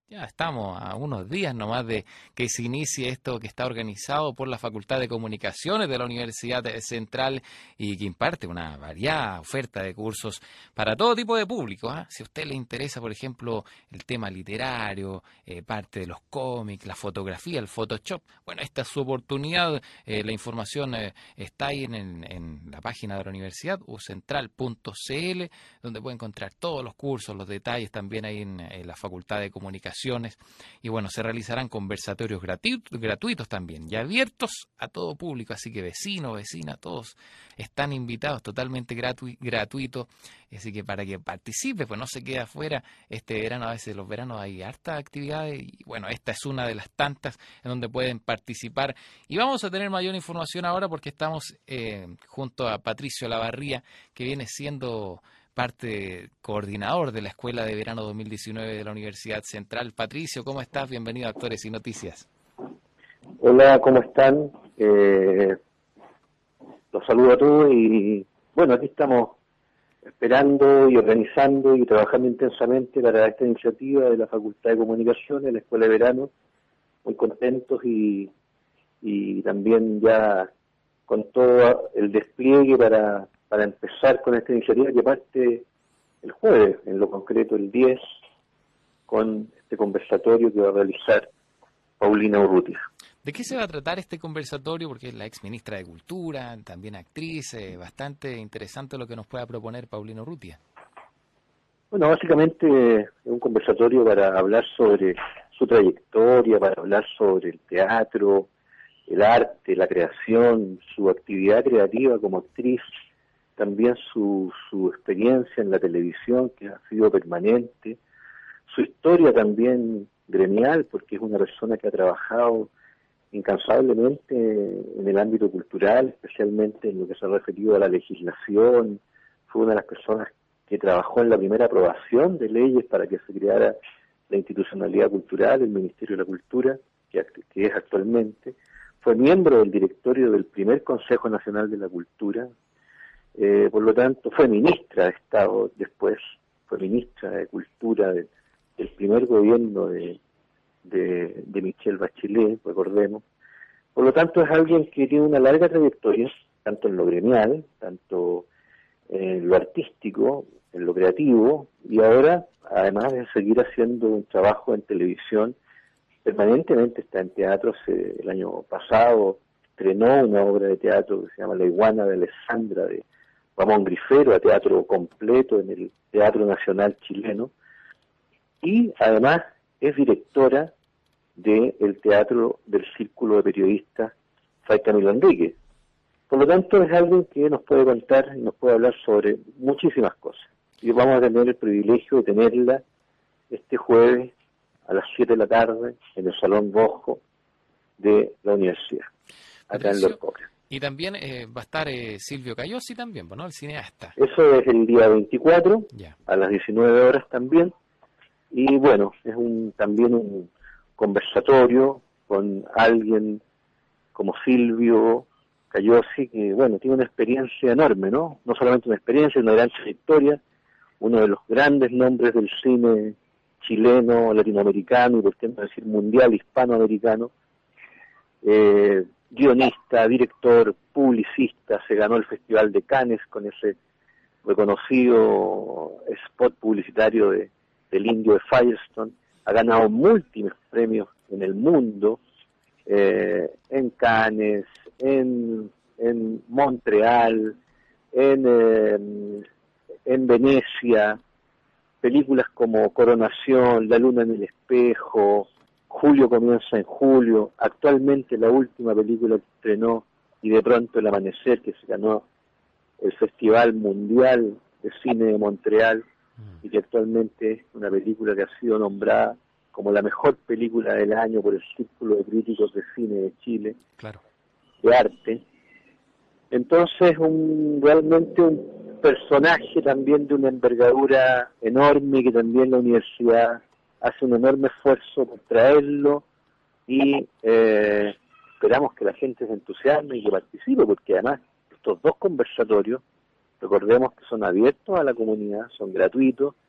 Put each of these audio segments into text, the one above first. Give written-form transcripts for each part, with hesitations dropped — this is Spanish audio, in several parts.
Ya estamos a unos días nomás de que se inicie esto que está organizado por la Facultad de Comunicaciones de la Universidad Central y que imparte una variada oferta de cursos para todo tipo de público, ¿ah? Si a usted le interesa, por ejemplo, el tema literario, parte de los cómics, la fotografía, el Photoshop, bueno, esta es su oportunidad. La información está ahí en la página de la universidad, ucentral.cl, donde puede encontrar todos los cursos, los detalles también ahí en la Facultad de Comunicaciones. Y bueno, se realizarán conversatorios gratuitos también y abiertos a todo público, así que vecinos, vecinas, todos están invitados, totalmente gratuito, así que para que participe, pues no se quede afuera. Este verano, a veces los veranos hay hartas actividades y bueno, esta es una de las tantas en donde pueden participar. Y vamos a tener mayor información ahora porque estamos junto a Patricio Lavarría, que viene siendo parte coordinador de la Escuela de Verano 2019 de la Universidad Central. Patricio, ¿cómo estás? Bienvenido a Actores y Noticias. Hola, ¿cómo están? Los saludo a todos y bueno, aquí estamos esperando y organizando y trabajando intensamente para esta iniciativa de la Facultad de Comunicaciones, la Escuela de Verano, muy contentos y también ya con todo el despliegue para empezar con esta iniciativa que parte el jueves, en lo concreto el 10, con este conversatorio que va a realizar Paulina Urrutia. ¿De qué se va a tratar este conversatorio? Porque es la ex ministra de Cultura, también actriz, bastante interesante lo que nos pueda proponer Paulina Urrutia. Bueno, básicamente es un conversatorio para hablar sobre su trayectoria, para hablar sobre el teatro, el arte, la creación, su actividad creativa como actriz, también su experiencia en la televisión, que ha sido permanente, su historia también gremial, porque es una persona que ha trabajado incansablemente en el ámbito cultural, especialmente en lo que se ha referido a la legislación. Fue una de las personas que trabajó en la primera aprobación de leyes para que se creara la institucionalidad cultural, el Ministerio de la Cultura, que es actualmente. Fue miembro del directorio del primer Consejo Nacional de la Cultura. Por lo tanto, fue ministra de Estado después, fue ministra de Cultura del primer gobierno de Michelle Bachelet, recordemos. Por lo tanto, es alguien que tiene una larga trayectoria, tanto en lo gremial, tanto en lo artístico, en lo creativo, y ahora, además de seguir haciendo un trabajo en televisión, permanentemente está en teatro. El año pasado estrenó una obra de teatro que se llama La Iguana de Alessandra, de Ramón Grifero, a teatro completo en el Teatro Nacional Chileno, y además es directora del teatro del Círculo de Periodistas Fray Camilo Enrique. Por lo tanto, es alguien que nos puede contar y nos puede hablar sobre muchísimas cosas. Y vamos a tener el privilegio de tenerla este jueves a las 7 de la tarde en el Salón Rojo de la universidad, acá en Los Cobres. Y también va a estar Silvio Cayosi también, ¿no? El cineasta. Eso es el día 24, ya, a las 19 horas también. Y bueno, es también un conversatorio con alguien como Silvio Cayosi, que bueno, tiene una experiencia enorme, ¿no? No solamente una experiencia, una gran trayectoria, uno de los grandes nombres del cine chileno, latinoamericano y por qué no decir mundial, hispanoamericano, guionista, director, publicista, se ganó el Festival de Cannes con ese reconocido spot publicitario del indio de Firestone, ha ganado múltiples premios en el mundo, en Cannes, en Montreal, en Venecia, películas como Coronación, La Luna en el Espejo, Julio comienza en julio, actualmente la última película que estrenó, Y de pronto el amanecer, que se ganó el Festival Mundial de Cine de Montreal, y que actualmente es una película que ha sido nombrada como la mejor película del año por el Círculo de Críticos de Cine de Chile, claro, de arte. Entonces, realmente un personaje también de una envergadura enorme, que también la universidad hace un enorme esfuerzo por traerlo, y esperamos que la gente se entusiasme y que participe, porque además estos dos conversatorios, recordemos que son abiertos a la comunidad, son gratuitos,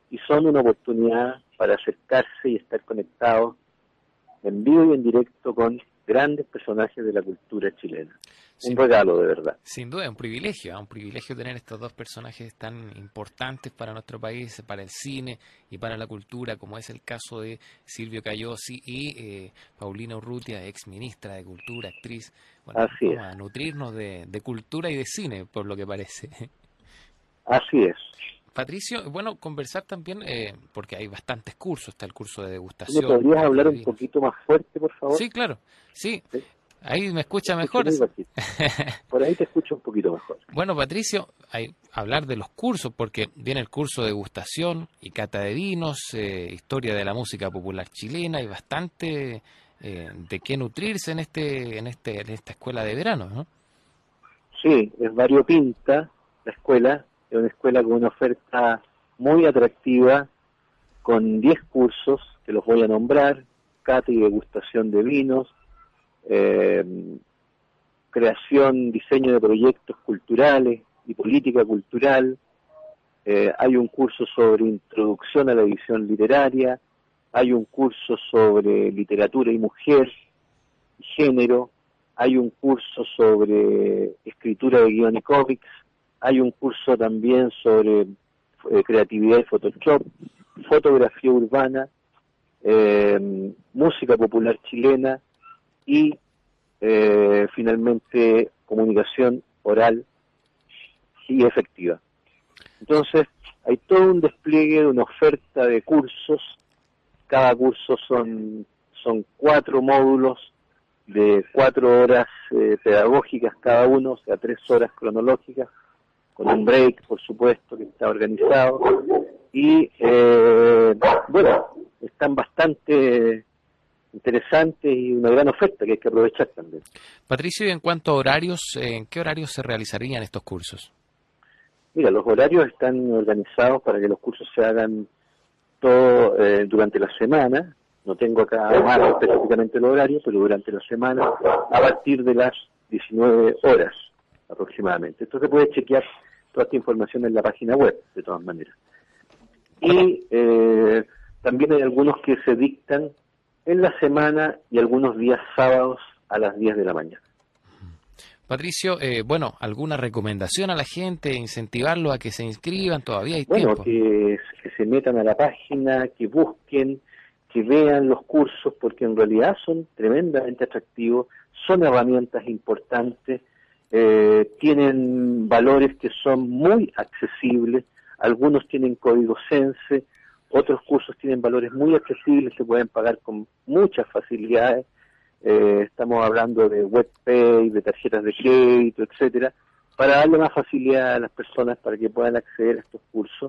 y son una oportunidad para acercarse y estar conectados en vivo y en directo con grandes personajes de la cultura chilena. Un regalo, de verdad. Sin duda, un privilegio tener estos dos personajes tan importantes para nuestro país, para el cine y para la cultura, como es el caso de Silvio Cayosi y Paulina Urrutia, ex ministra de Cultura, actriz. Bueno, Así vamos es. a nutrirnos de cultura y de cine, por lo que parece. Así es. Patricio, bueno, conversar también, porque hay bastantes cursos, está el curso de ¿Tú me degustación, podrías cata hablar de un vinos. poquito más fuerte, por favor? Sí, claro, sí, ¿Sí? ahí me Te escucha escucho mejor. muy bajito. Por ahí te escucho un poquito mejor. Bueno, Patricio, hay hablar de los cursos, porque viene el curso de degustación y cata de vinos, historia de la música popular chilena, y bastante de qué nutrirse en esta escuela de verano, ¿no? Sí, es variopinta la escuela, es una escuela con una oferta muy atractiva, con 10 cursos, que los voy a nombrar: cata y degustación de vinos, eh, creación, diseño de proyectos culturales y política cultural, hay un curso sobre introducción a la edición literaria, hay un curso sobre literatura y mujer y género, hay un curso sobre escritura de guión y cómics, hay un curso también sobre creatividad y Photoshop, fotografía urbana, música popular chilena y finalmente comunicación oral y efectiva. Entonces, hay todo un despliegue de una oferta de cursos. Cada curso son 4 módulos de 4 horas pedagógicas cada uno, o sea, 3 horas cronológicas, con un break, por supuesto, que está organizado. Y, bueno, están bastante interesantes y una gran oferta que hay que aprovechar también. Patricio, y en cuanto a horarios, ¿en qué horarios se realizarían estos cursos? Mira, los horarios están organizados para que los cursos se hagan todo durante la semana. No tengo acá más específicamente el horario, pero durante la semana a partir de las 19 horas aproximadamente. Entonces puedes chequear toda esta información en la página web, de todas maneras. Y también hay algunos que se dictan en la semana y algunos días sábados a las 10 de la mañana. Patricio, bueno, ¿alguna recomendación a la gente, incentivarlo a que se inscriban? Todavía hay Bueno, tiempo. que se metan a la página, que busquen, que vean los cursos, porque en realidad son tremendamente atractivos, son herramientas importantes, tienen valores que son muy accesibles, algunos tienen código Sense, otros cursos tienen valores muy accesibles, se pueden pagar con muchas facilidades. Estamos hablando de webpay, de tarjetas de crédito, etcétera, para darle más facilidad a las personas para que puedan acceder a estos cursos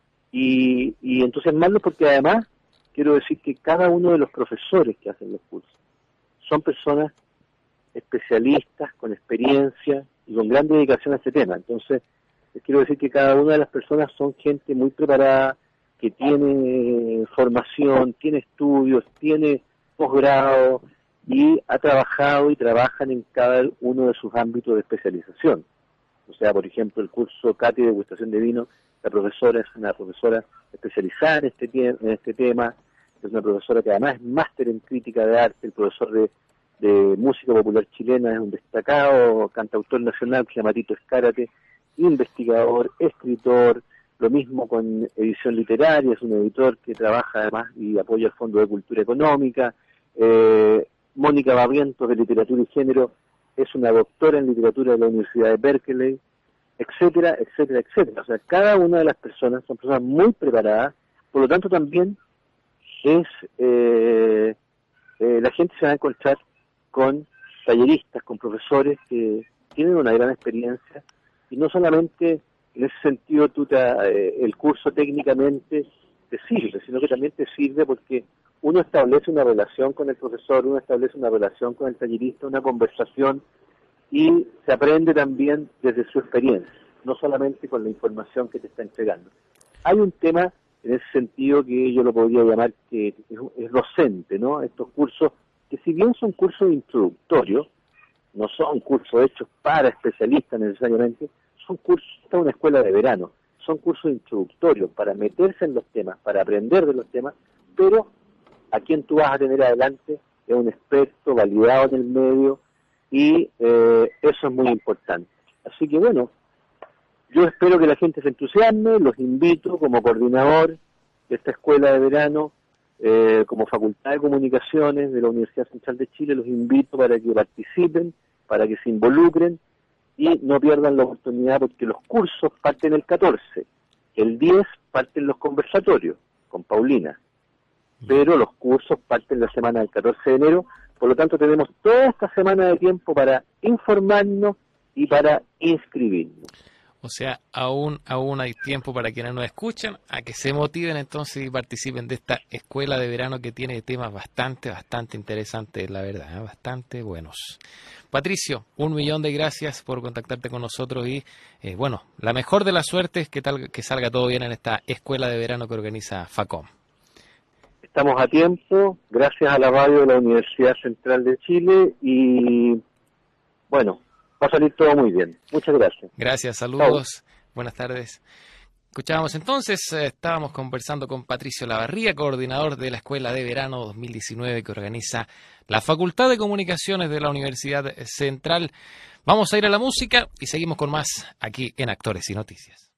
y entusiasmarlos, porque además quiero decir que cada uno de los profesores que hacen los cursos son personas especialistas, con experiencia y con gran dedicación a este tema. Entonces, les quiero decir que cada una de las personas son gente muy preparada, que tiene formación, tiene estudios, tiene posgrado, y ha trabajado y trabajan en cada uno de sus ámbitos de especialización. O sea, por ejemplo, el curso Cata y degustación de vino, la profesora es una profesora especializada en este tema, es una profesora que además es máster en crítica de arte, el profesor de música popular chilena, es un destacado cantautor nacional que se llama Tito Escárate, investigador, escritor, lo mismo con edición literaria, es un editor que trabaja además y apoya el Fondo de Cultura Económica. Mónica Barrientos, de Literatura y Género, es una doctora en literatura de la Universidad de Berkeley, etcétera, etcétera, etcétera. O sea, cada una de las personas son personas muy preparadas, por lo tanto también es la gente se va a encontrar con talleristas, con profesores que tienen una gran experiencia, y no solamente en ese sentido el curso técnicamente te sirve, sino que también te sirve porque uno establece una relación con el profesor, uno establece una relación con el tallerista, una conversación, y se aprende también desde su experiencia, no solamente con la información que te está entregando. Hay un tema en ese sentido que yo lo podría llamar que es docente, ¿no? Estos cursos, que si bien son cursos introductorios, no son cursos hechos para especialistas necesariamente, son cursos de una escuela de verano, son cursos introductorios para meterse en los temas, para aprender de los temas, pero a quien tú vas a tener adelante es un experto validado en el medio y eso es muy importante. Así que bueno, yo espero que la gente se entusiasme, los invito como coordinador de esta escuela de verano, como Facultad de Comunicaciones de la Universidad Central de Chile, los invito para que participen, para que se involucren y no pierdan la oportunidad porque los cursos parten el 14, el 10 parten los conversatorios con Paulina, pero los cursos parten la semana del 14 de enero, por lo tanto tenemos toda esta semana de tiempo para informarnos y para inscribirnos. O sea, aún hay tiempo para quienes nos escuchan a que se motiven entonces y participen de esta escuela de verano que tiene temas bastante interesantes, la verdad, bastante buenos. Patricio, 1.000.000 de gracias por contactarte con nosotros y, bueno, la mejor de las suertes, que salga todo bien en esta escuela de verano que organiza FACOM. Estamos a tiempo, gracias a la radio de la Universidad Central de Chile y, bueno, va a salir todo muy bien. Muchas gracias. Gracias, saludos, buenas tardes. Escuchábamos entonces, estábamos conversando con Patricio Lavarría, coordinador de la Escuela de Verano 2019 que organiza la Facultad de Comunicaciones de la Universidad Central. Vamos a ir a la música y seguimos con más aquí en Actores y Noticias.